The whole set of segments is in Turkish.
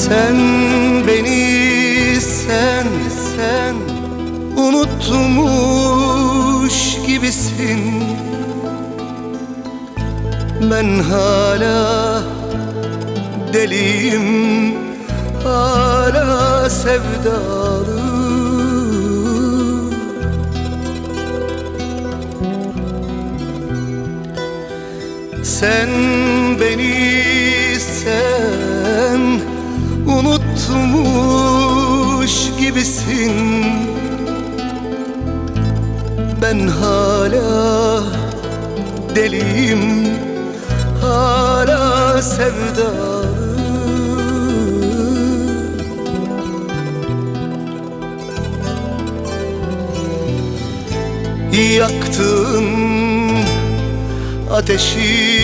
Sen beni sen unutmuş gibisin. Ben hala deliyim, hala sevdalı. Sen beni unutmuş gibisin. Ben hala deliyim, hala sevdalı. Yaktığın ateşi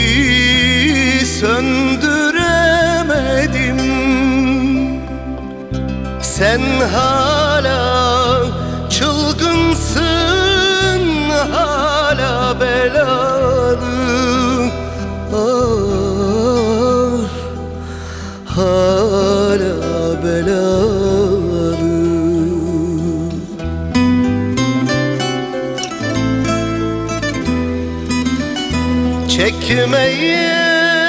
söndüremedim. Sen hala çılgınsın, hala belalı. Ah, hala belalı. Çekmeye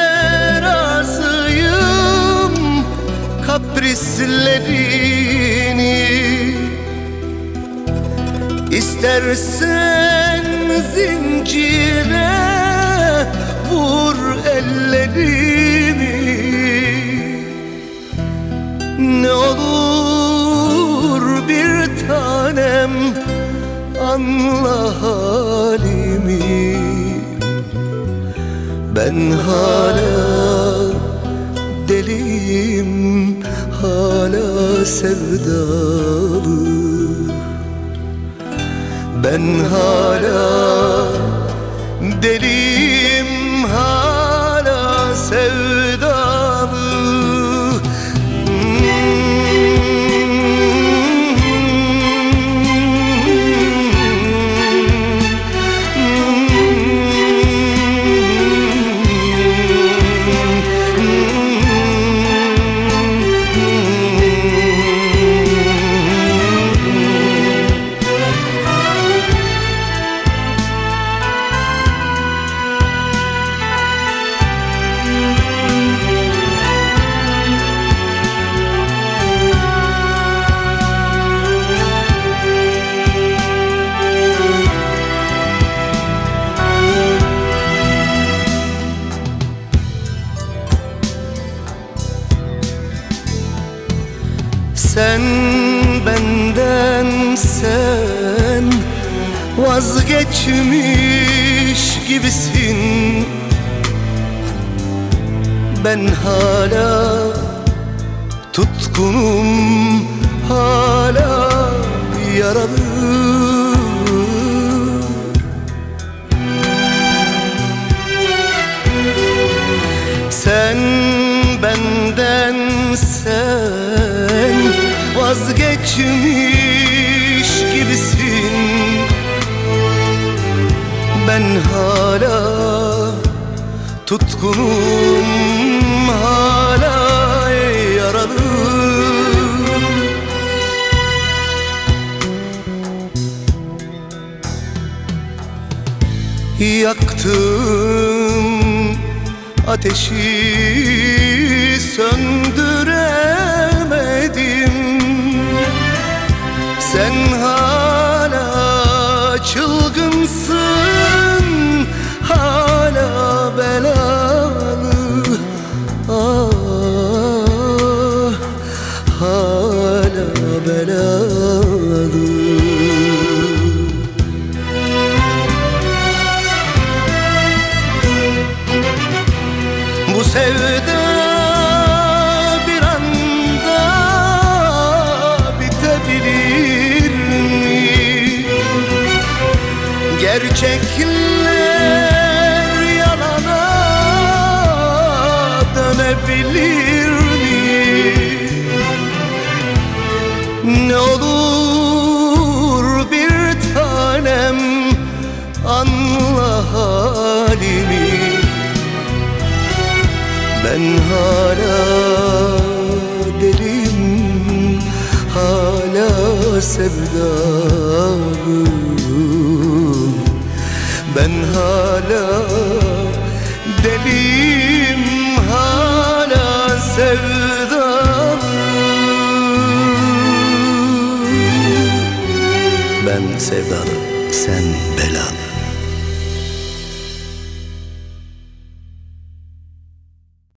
razıyım kaprislerini. İstersen zincire vur ellerimi. Ne olur bir tanem anla halimi. Ben hala deliyim, hala sevdalı. Ben hala deliyim, hala sevdalı. Sen benden vazgeçmiş gibisin. Ben hala tutkunum, hala yaralı. Sen benden vazgeçmiş gibisin. Ben hala tutkunum, hala yaralı. Yaktığım ateşi söndüremedim. Sen hala çılgınsın, hala belalı. Ah, hala belalı. Bu sevda bir anda bitebilir mi? Gerçekler yalana dönebilir mi? Ne olur bir tanem anla halimi. Ben hala sevdalım. Ben hala deliyim, hala sevdalım. Ben sevdalı, sen belalı.